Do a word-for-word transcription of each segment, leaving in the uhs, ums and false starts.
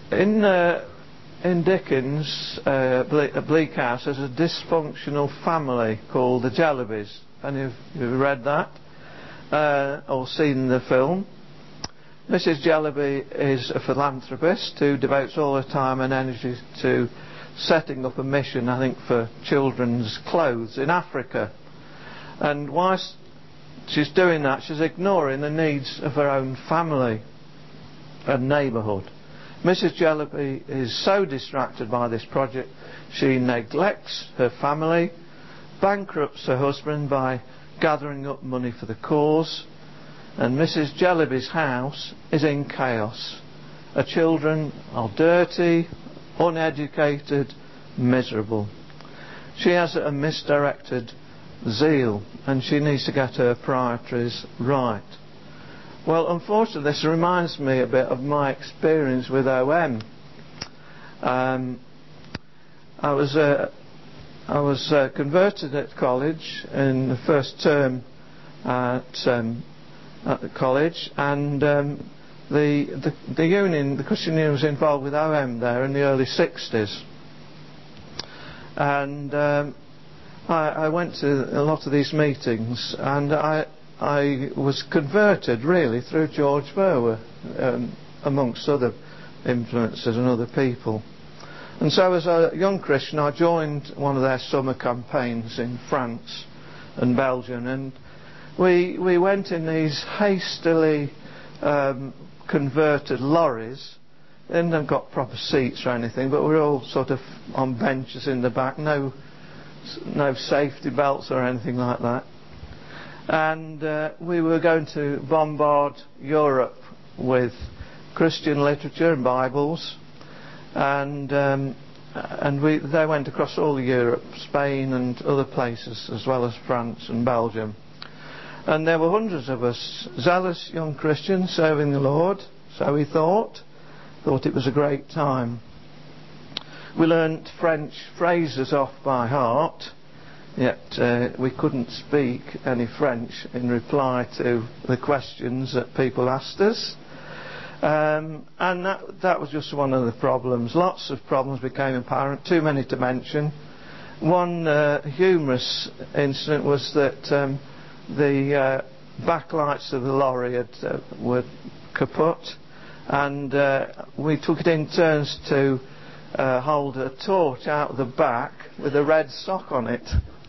in uh, in Dickens' uh, Ble- Bleak House, there's a dysfunctional family called the Jellabys. Any of you have read that uh, or seen the film? Missus Jellaby is a philanthropist who devotes all her time and energy to setting up a mission, I think, for children's clothes in Africa. And whilst she's doing that, she's ignoring the needs of her own family and neighbourhood. Missus Jellaby is so distracted by this project, she neglects her family, bankrupts her husband by gathering up money for the cause, and Missus Jellaby's house is in chaos. Her children are dirty, uneducated, miserable. She has a misdirected zeal, and she needs to get her priorities right. Well, unfortunately, this reminds me a bit of my experience with O M. Um, I was uh, I was uh, converted at college in the first term at, um, at the college, and um, the, the the union, the Christian Union, was involved with O M there in the early sixties, and um, I, I went to a lot of these meetings, and I. I was converted really through George Verwer, um, amongst other influences and other people. And so as a young Christian I joined one of their summer campaigns in France and Belgium, and we we went in these hastily um, converted lorries. They didn't have got proper seats or anything, but we were all sort of on benches in the back, no no safety belts or anything like that. And uh, we were going to bombard Europe with Christian literature and Bibles, and um, and we they went across all Europe, Spain and other places, as well as France and Belgium. And there were hundreds of us, zealous young Christians serving the Lord, so we thought, thought it was a great time. We learnt French phrases off by heart, yet uh, we couldn't speak any French in reply to the questions that people asked us. Um, and that, that was just one of the problems. Lots of problems became apparent, too many to mention. One uh, humorous incident was that um, the uh, backlights of the lorry had, uh, were kaput, and uh, we took it in turns to uh, hold a torch out the back with a red sock on it.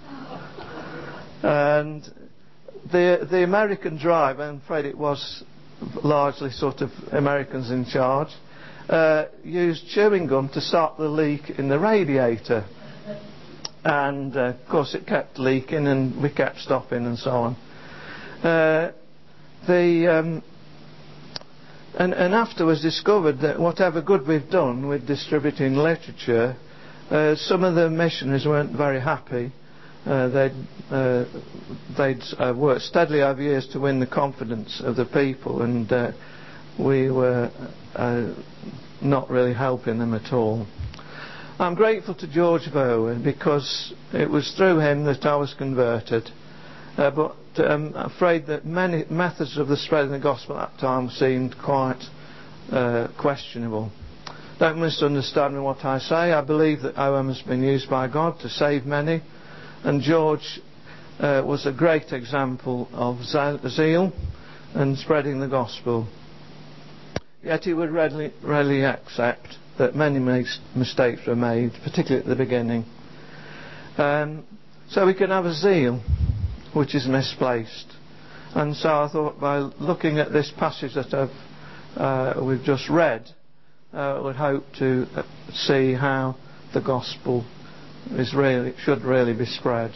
And the the American driver, I'm afraid it was largely sort of Americans in charge, uh, used chewing gum to stop the leak in the radiator. And uh, of course it kept leaking, and we kept stopping and so on. Uh, the um, and, and afterwards discovered that whatever good we've done with distributing literature, uh, some of the missionaries weren't very happy. Uh, they'd uh, they'd uh, worked steadily over years to win the confidence of the people, and uh, we were uh, not really helping them at all. I'm grateful to George Verwer because it was through him that I was converted, uh, but I'm afraid that many methods of the spread of the gospel at that time seemed quite uh, questionable. Don't misunderstand me what I say. I believe that O M has been used by God to save many. And George uh, was a great example of zeal and spreading the gospel. Yet he would readily, readily accept that many mistakes were made, particularly at the beginning. Um, so we can have a zeal which is misplaced. And so I thought, by looking at this passage that I've, uh, we've just read, uh, I would hope to see how the gospel is really should really be spread.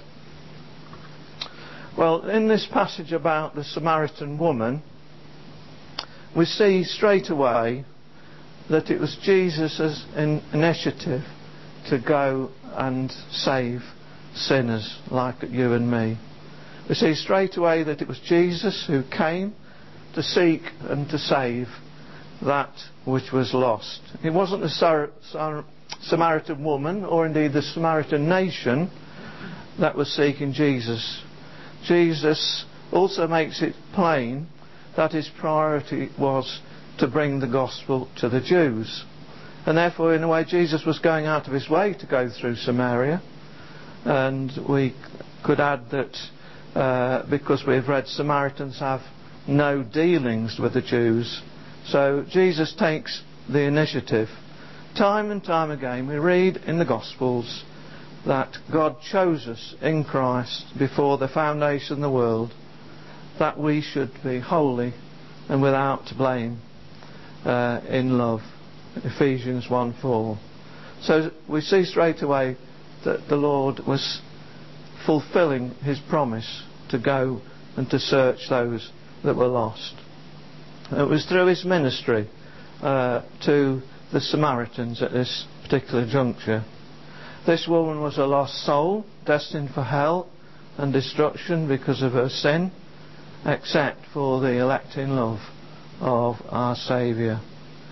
Well, in this passage about the Samaritan woman, we see straight away that it was Jesus' in initiative to go and save sinners like you and me. We see straight away that it was Jesus who came to seek and to save that which was lost. It wasn't the Sar Sar Samaritan woman, or indeed the Samaritan nation, that was seeking Jesus. Jesus also makes it plain that his priority was to bring the gospel to the Jews. And therefore, in a way, Jesus was going out of his way to go through Samaria. And we could add that uh, because we've read Samaritans have no dealings with the Jews. So Jesus takes the initiative. Time and time again we read in the Gospels that God chose us in Christ before the foundation of the world, that we should be holy and without blame uh, in love. Ephesians one four. So we see straight away that the Lord was fulfilling his promise to go and to search those that were lost. It was through his ministry uh, to the Samaritans at this particular juncture. This woman was a lost soul, destined for hell and destruction because of her sin, except for the electing love of our Saviour.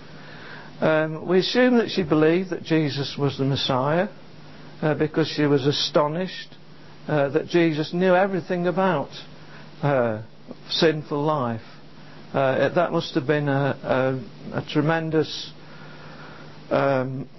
Um, we assume that she believed that Jesus was the Messiah uh, because she was astonished uh, that Jesus knew everything about her sinful life. Uh, that must have been a, a, a tremendous um,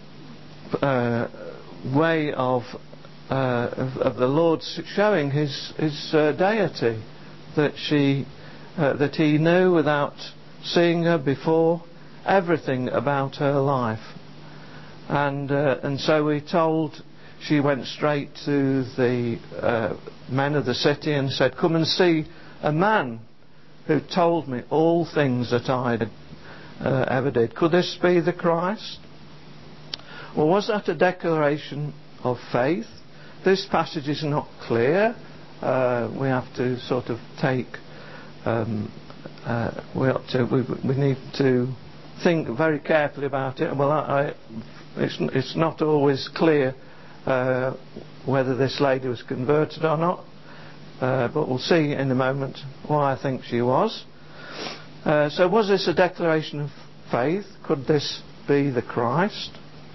uh, way of, uh, of of the Lord showing his his uh, deity, that she uh, that he knew without seeing her before everything about her life. And uh, and so we're told she went straight to the uh, men of the city and said, "Come and see a man who told me all things that I uh, ever did. Could this be the Christ?" Well, was that a declaration of faith? This passage is not clear. Uh, we have to sort of take. Um, uh, we ought to. We, we need to think very carefully about it. Well, I, I, it's, it's not always clear uh, whether this lady was converted or not. Uh, but we'll see in a moment why I think she was. Uh, so was this a declaration of faith? Could this be the Christ?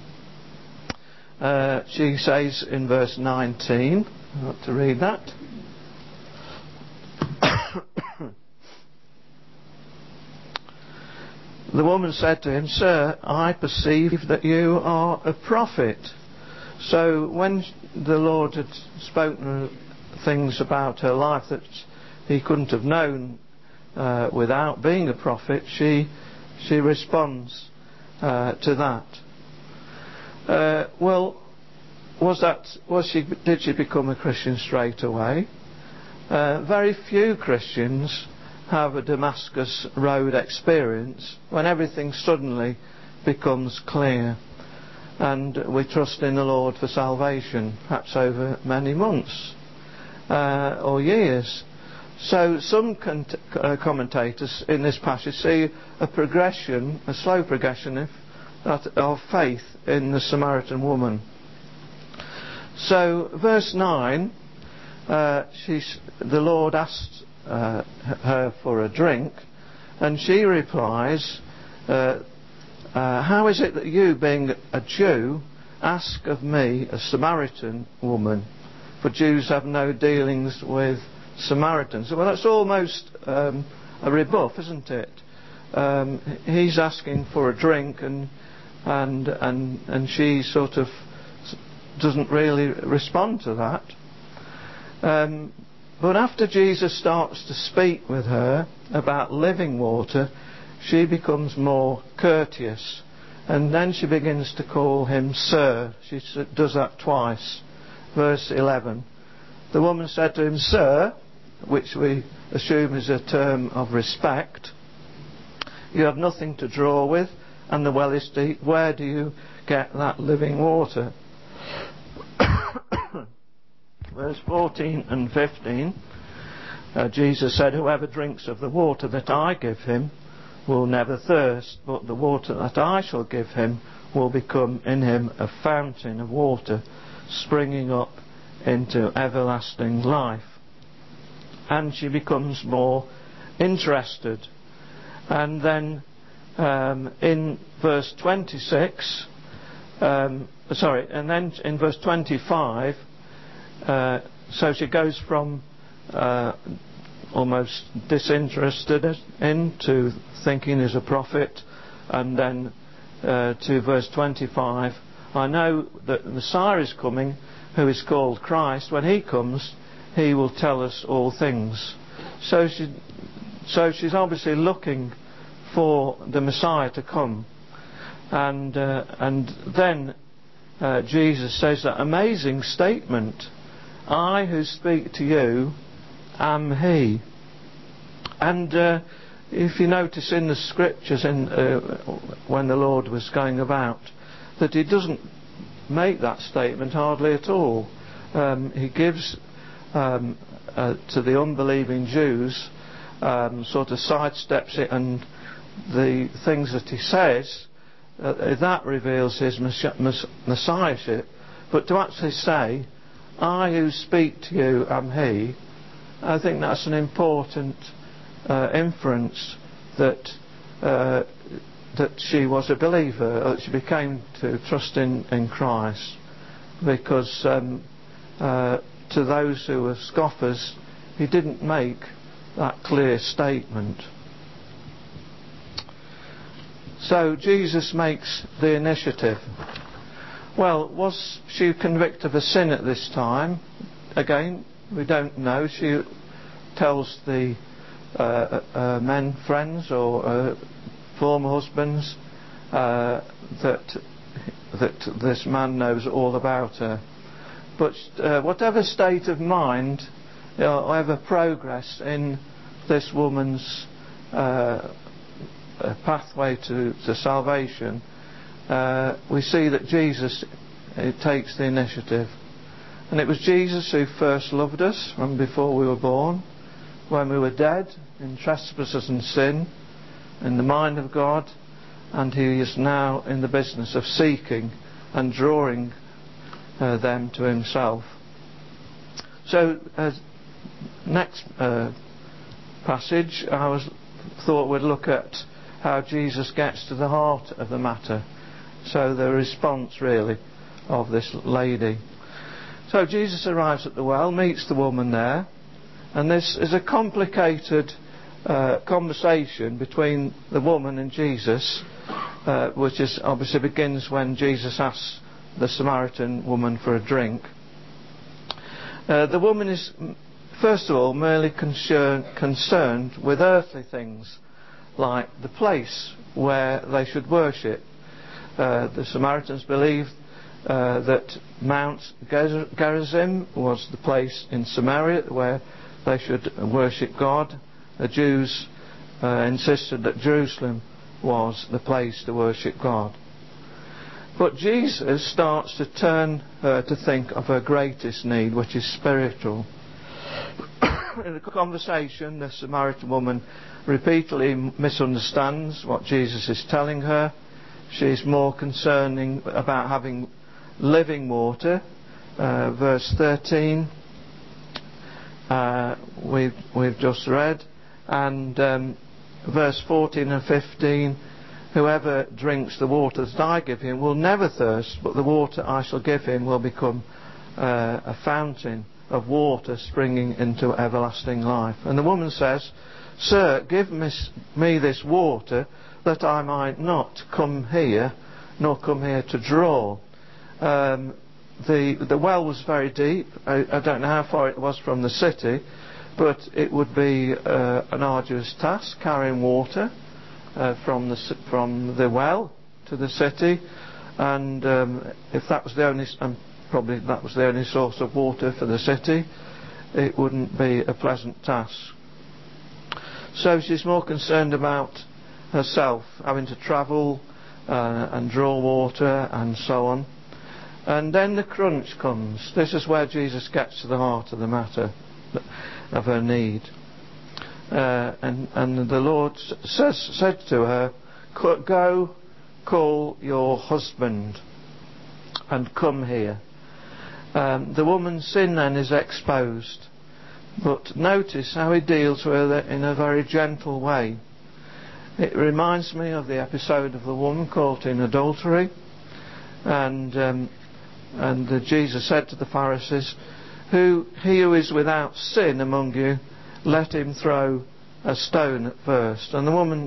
Uh, she says in verse nineteen, I want to read that. The woman said to him, "Sir, I perceive that you are a prophet." So when the Lord had spoken things about her life that he couldn't have known uh, without being a prophet, she she responds uh, to that. Uh, well, was that was she did she become a Christian straight away? Uh, very few Christians have a Damascus Road experience when everything suddenly becomes clear, and we trust in the Lord for salvation, perhaps over many months uh, or years. So some cont- uh, commentators in this passage see a progression, a slow progression if, that, of faith in the Samaritan woman. So verse nine, uh, she's, the Lord asked uh, her for a drink, and she replies, uh, uh, how is it that you, being a Jew, ask of me, a Samaritan woman? For Jews have no dealings with Samaritans. Well, that's almost um, a rebuff, isn't it? Um, he's asking for a drink, and and and and she sort of doesn't really respond to that. Um, but after Jesus starts to speak with her about living water, she becomes more courteous, and then she begins to call him sir. She does that twice. Verse eleven. The woman said to him, "Sir," which we assume is a term of respect, "you have nothing to draw with, and the well is deep. Where do you get that living water?" Verse fourteen and fifteen, uh, Jesus said, "Whoever drinks of the water that I give him will never thirst, but the water that I shall give him will become in him a fountain of water, springing up into everlasting life." And she becomes more interested. And then um, in verse twenty-six, um, sorry, and then in verse twenty-five, uh, so she goes from uh, almost disinterested into thinking he's a prophet, and then uh, to verse twenty-five, I know that the Messiah is coming, who is called Christ. When he comes, he will tell us all things. So she, so she's obviously looking for the Messiah to come. And uh, and then uh, Jesus says that amazing statement, I who speak to you am he. And uh, if you notice in the scriptures, in, uh, when the Lord was going about, that he doesn't make that statement hardly at all. Um, he gives um, uh, to the unbelieving Jews, um, sort of sidesteps it, and the things that he says, uh, that reveals his messiahship. But to actually say, I who speak to you am he, I think that's an important uh, inference that uh, that she was a believer, that she became to trust in, in Christ, because um, uh, to those who were scoffers, he didn't make that clear statement. So Jesus makes the initiative. Well, was she convicted of a sin at this time? Again, we don't know. She tells the uh, uh, men, friends, or uh, former husbands uh, that that this man knows all about her. But uh, whatever state of mind, you know, whatever progress in this woman's uh, pathway to, to salvation, uh, we see that Jesus uh, takes the initiative. And it was Jesus who first loved us from before we were born, when we were dead in trespasses and sin, in the mind of God, and he is now in the business of seeking and drawing uh, them to himself. So, uh, next uh, passage, I was thought we'd look at how Jesus gets to the heart of the matter. So the response really of this lady. So Jesus arrives at the well, meets the woman there, and this is a complicated uh, conversation between the woman and Jesus, uh, which is obviously begins when Jesus asks the Samaritan woman for a drink. Uh, the woman is, first of all, merely concern, concerned with earthly things, like the place where they should worship. Uh, the Samaritans believed uh, that Mount Gerizim was the place in Samaria where they should worship God. The Jews uh, insisted that Jerusalem was the place to worship God. But Jesus starts to turn her to think of her greatest need, which is spiritual. In the conversation, the Samaritan woman repeatedly misunderstands what Jesus is telling her. She's more concerning about having living water. Uh, verse thirteen, uh, we've, we've just read, and um, verse fourteen and fifteen, whoever drinks the water that I give him will never thirst, but the water I shall give him will become uh, a fountain of water springing into everlasting life. And the woman says, Sir, give me, me this water that I might not come here, nor come here to draw. Um, the the well was very deep. I, I don't know how far it was from the city, but it would be uh, an arduous task carrying water uh, from the from the well to the city, and um, if that was the only um, probably that was the only source of water for the city, it wouldn't be a pleasant task. So she's more concerned about herself, having to travel uh, and draw water and so on. And then the crunch comes. This is where Jesus gets to the heart of the matter, of her need. Uh, and, and the Lord says, said to her, Go, call your husband and come here. Um, the woman's sin then is exposed. But notice how he deals with her in a very gentle way. It reminds me of the episode of the woman caught in adultery, and um, and uh, Jesus said to the Pharisees, "Who he who is without sin among you, let him throw a stone at first." And the woman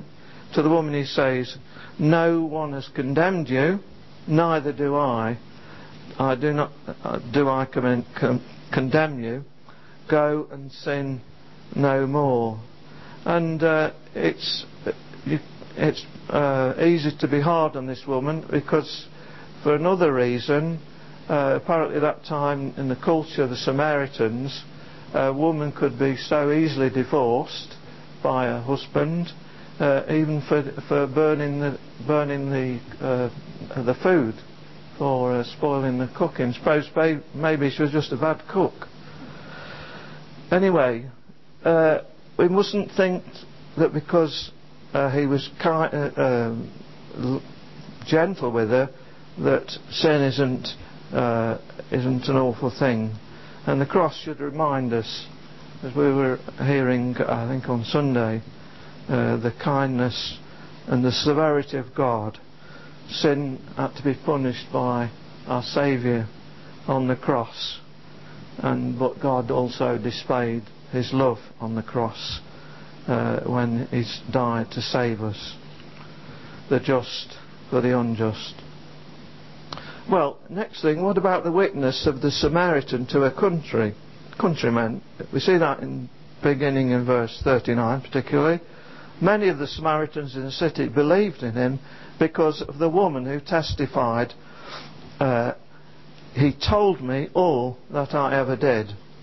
to the woman he says, no one has condemned you, neither do I. I do not uh, do I con- con- condemn you. Go and sin no more. And uh, it's it's uh, easy to be hard on this woman, because for another reason, uh, apparently at that time in the culture of the Samaritans, a woman could be so easily divorced by her husband, uh, even for for burning the burning the uh, the food, for uh, spoiling the cooking. Suppose maybe she was just a bad cook. Anyway, uh, we mustn't think that because uh, he was ki- uh, uh, gentle with her, that sin isn't uh, isn't an awful thing. And the cross should remind us, as we were hearing, I think on Sunday, uh, the kindness and the severity of God. Sin had to be punished by our Saviour on the cross, and but God also displayed His love on the cross uh, when He died to save us, the just for the unjust. Well, next thing, what about the witness of the Samaritan to a country, countryman? We see that in beginning in verse thirty-nine particularly. Many of the Samaritans in the city believed in him because of the woman who testified, uh, he told me all that I ever did.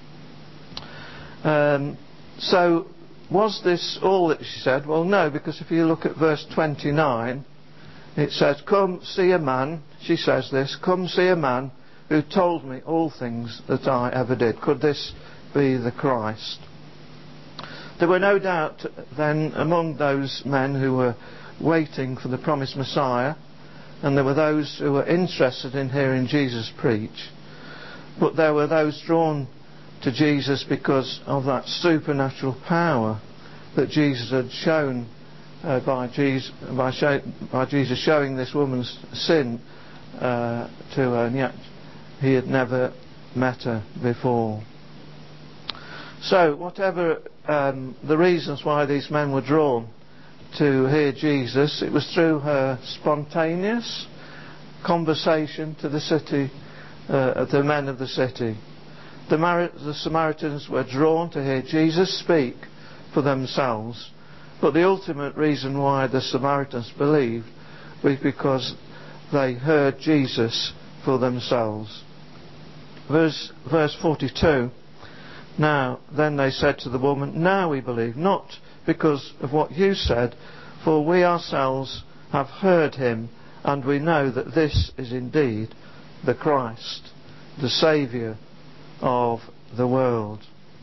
Um, so, was this all that she said? Well, no, because if you look at verse twenty-nine, it says, come see a man, she says this, come see a man who told me all things that I ever did. Could this be the Christ? There were no doubt then among those men who were waiting for the promised Messiah, and there were those who were interested in hearing Jesus preach, but there were those drawn to Jesus because of that supernatural power that Jesus had shown uh, by, Jesus, by, show, by Jesus showing this woman's sin uh, to her, and yet he had never met her before. So whatever um, the reasons why these men were drawn to hear Jesus, it was through her spontaneous conversation to the city, uh, the men of the city. The, Mar- the Samaritans were drawn to hear Jesus speak for themselves, but the ultimate reason why the Samaritans believed was because they heard Jesus for themselves. Verse, verse forty-two, now then they said to the woman, now we believe, not because of what you said, for we ourselves have heard him, and we know that this is indeed the Christ, the Saviour of the world.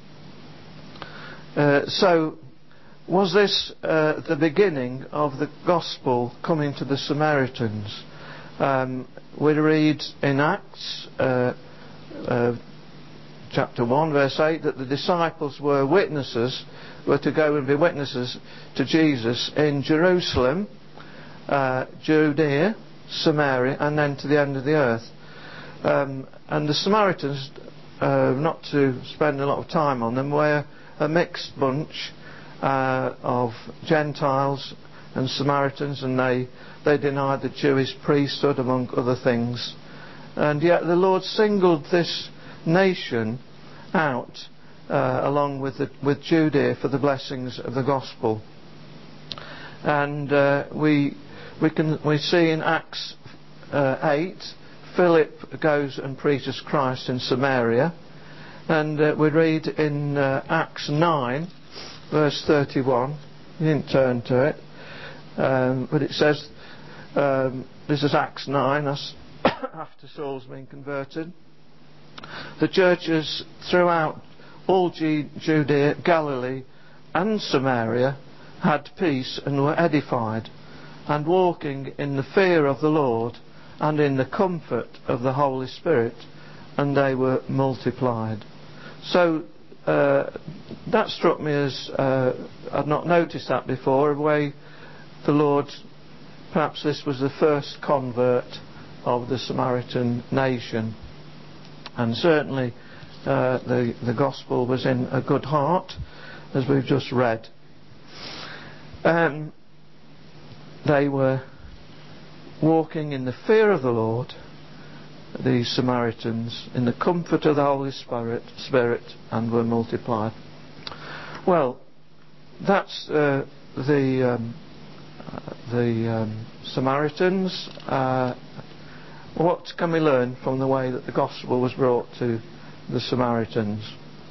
Uh, so, was this uh, the beginning of the gospel coming to the Samaritans? Um, we read in Acts uh, uh, chapter one verse eight that the disciples were witnesses, were to go and be witnesses to Jesus in Jerusalem, uh, Judea, Samaria, and then to the end of the earth. Um, and the Samaritans, uh, not to spend a lot of time on them, were a mixed bunch uh, of Gentiles and Samaritans, and they, they denied the Jewish priesthood among other things. And yet the Lord singled this nation out uh, along with the, with Judea for the blessings of the gospel. And uh, we we can we see in Acts uh, eight, Philip goes and preaches Christ in Samaria, and uh, we read in uh, Acts nine verse thirty-one. You didn't turn to it, um, but it says, um, this is Acts nine, that's after Saul's been converted. The churches throughout all Judea, Galilee and Samaria had peace and were edified, and walking in the fear of the Lord and in the comfort of the Holy Spirit, and they were multiplied. So uh, that struck me as uh, I'd not noticed that before, a way the Lord, perhaps this was the first convert of the Samaritan nation, and certainly uh, the, the gospel was in a good heart, as we've just read. Um, they were walking in the fear of the Lord, the Samaritans, in the comfort of the Holy Spirit, Spirit and were multiplied. Well, that's uh, the um, uh, the um, Samaritans. Uh, what can we learn from the way that the gospel was brought to the Samaritans?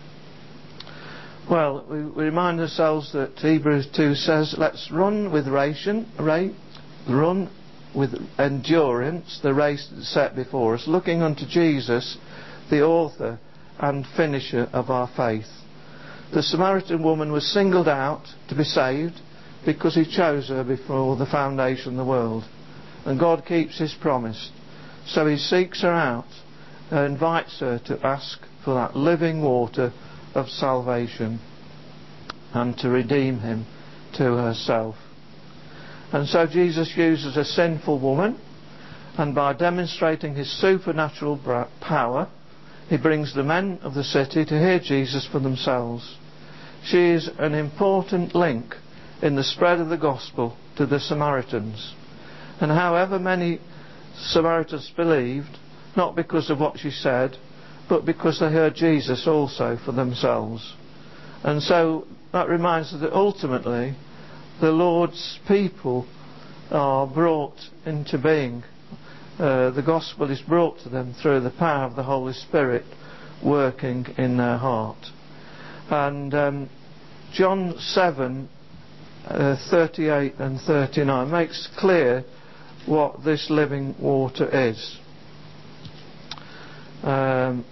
Well, we, we remind ourselves that Hebrews two says, let's run with ration, right? run with endurance the race set before us, looking unto Jesus, the author and finisher of our faith. The Samaritan woman was singled out to be saved because he chose her before the foundation of the world. And God keeps his promise. So he seeks her out and invites her to ask for that living water of salvation and to redeem him to herself. And so Jesus uses a sinful woman, and by demonstrating his supernatural power, he brings the men of the city to hear Jesus for themselves. She is an important link in the spread of the gospel to the Samaritans. And however many Samaritans believed, not because of what she said, but because they heard Jesus also for themselves. And so that reminds us that ultimately the Lord's people are brought into being. Uh, the gospel is brought to them through the power of the Holy Spirit working in their heart. And um, John seven, uh, thirty-eight and thirty-nine makes clear what this living water is. Um,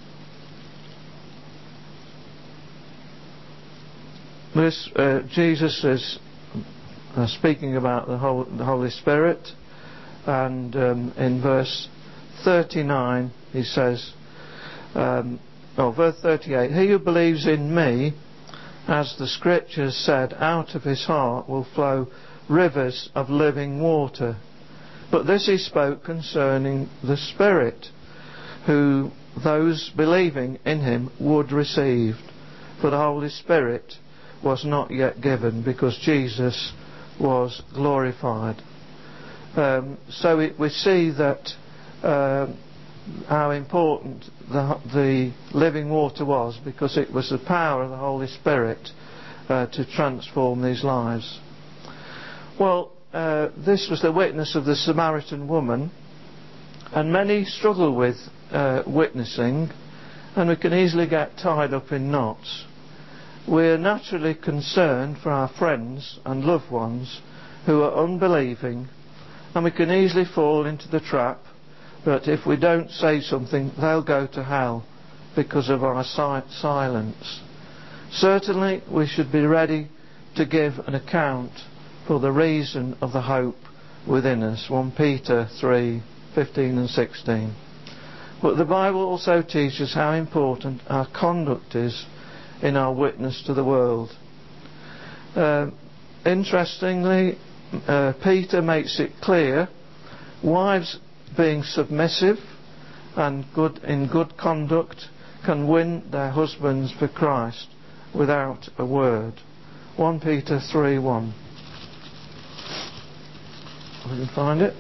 this, uh, Jesus is uh, speaking about the, whole, the Holy Spirit, and um, in verse thirty-nine he says, um, oh, verse thirty-eight, he who believes in me, as the scriptures said, out of his heart will flow rivers of living water. But this he spoke concerning the Spirit, who those believing in him would receive. For the Holy Spirit was not yet given, because Jesus was glorified. Um, so it, we see that uh, how important the, the living water was, because it was the power of the Holy Spirit uh, to transform these lives. Well, uh, this was the witness of the Samaritan woman, and many struggle with uh, witnessing, and we can easily get tied up in knots. We're naturally concerned for our friends and loved ones who are unbelieving, and we can easily fall into the trap that if we don't say something, they'll go to hell because of our si- silence. Certainly we should be ready to give an account for the reason of the hope within us. First Peter three, fifteen and sixteen. But the Bible also teaches how important our conduct is in our witness to the world. Uh, interestingly, uh, Peter makes it clear, wives being submissive and good in good conduct can win their husbands for Christ without a word. First Peter three one. We can find it.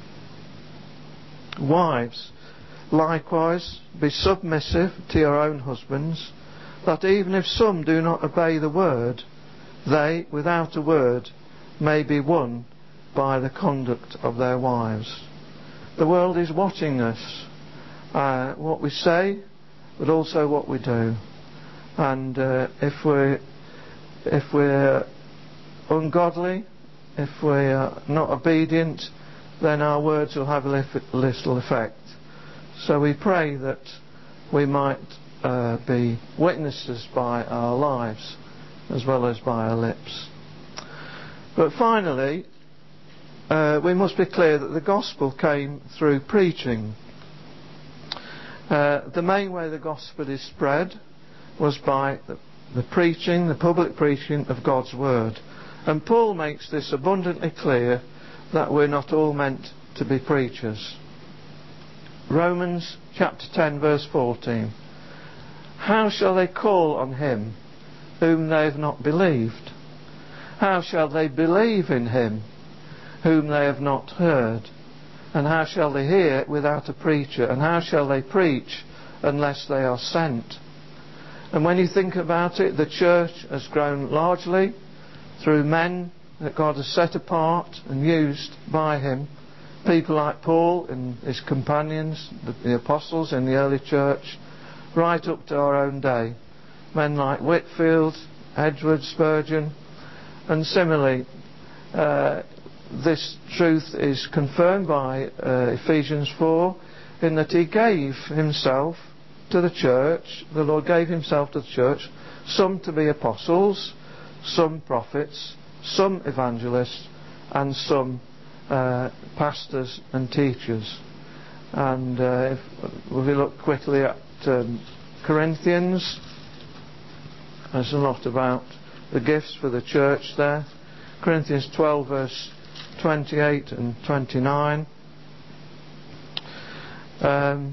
Wives, likewise, be submissive to your own husbands, that even if some do not obey the word, they, without a word, may be won by the conduct of their wives. The world is watching us, uh, what we say, but also what we do. And uh, if we're if we're ungodly, if we're not obedient, then our words will have little effect. So we pray that we might uh, be witnesses by our lives as well as by our lips. But finally, uh, we must be clear that the gospel came through preaching. Uh, the main way the gospel is spread was by the, the preaching, the public preaching of God's word. And Paul makes this abundantly clear, that we're not all meant to be preachers. Romans chapter ten verse fourteen. How shall they call on him whom they have not believed? How shall they believe in him whom they have not heard? And how shall they hear without a preacher? And how shall they preach unless they are sent? And when you think about it, the church has grown largely through men that God has set apart and used by Him. People like Paul and his companions, the, the apostles in the early church, right up to our own day. Men like Whitfield, Edward, Spurgeon. And similarly, uh, this truth is confirmed by uh, Ephesians four, in that He gave Himself to the church, the Lord gave Himself to the church, some to be apostles, some prophets, some evangelists, and some uh, pastors and teachers. And uh, if we look quickly at um, Corinthians, there's a lot about the gifts for the church there. Corinthians twelve verse twenty-eight and twenty-nine. Um,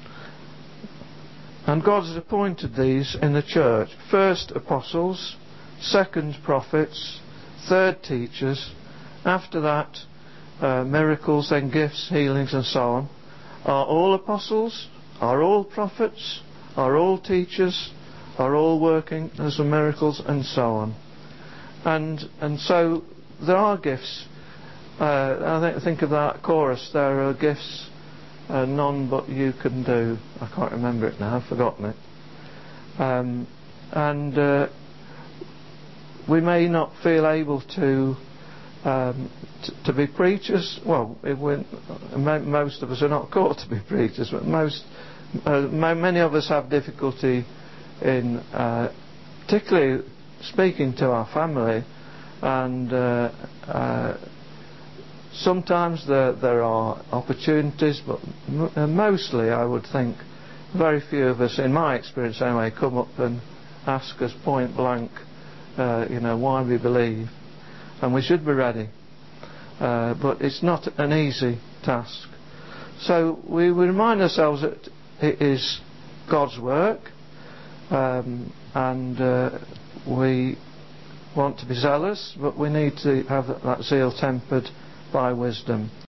and God has appointed these in the church. First apostles, second prophets, third teachers, after that uh, miracles, then gifts, healings and so on. Are all apostles? Are all prophets? Are all teachers? Are all working as the miracles and so on? And and so there are gifts. Uh, I think, think of that chorus. There are gifts uh, none but you can do. I can't remember it now. I've forgotten it. Um, and uh, we may not feel able to um, t- to be preachers. Well, it most of us are not called to be preachers, but most uh, many of us have difficulty in uh, particularly speaking to our family, and uh, uh, sometimes there, there are opportunities, but m- mostly I would think very few of us, in my experience anyway, come up and ask us point blank, uh, you know, why we believe, and we should be ready, uh, but it's not an easy task. So we, we remind ourselves that it is God's work, um, and uh, we want to be zealous, but we need to have that zeal tempered by wisdom.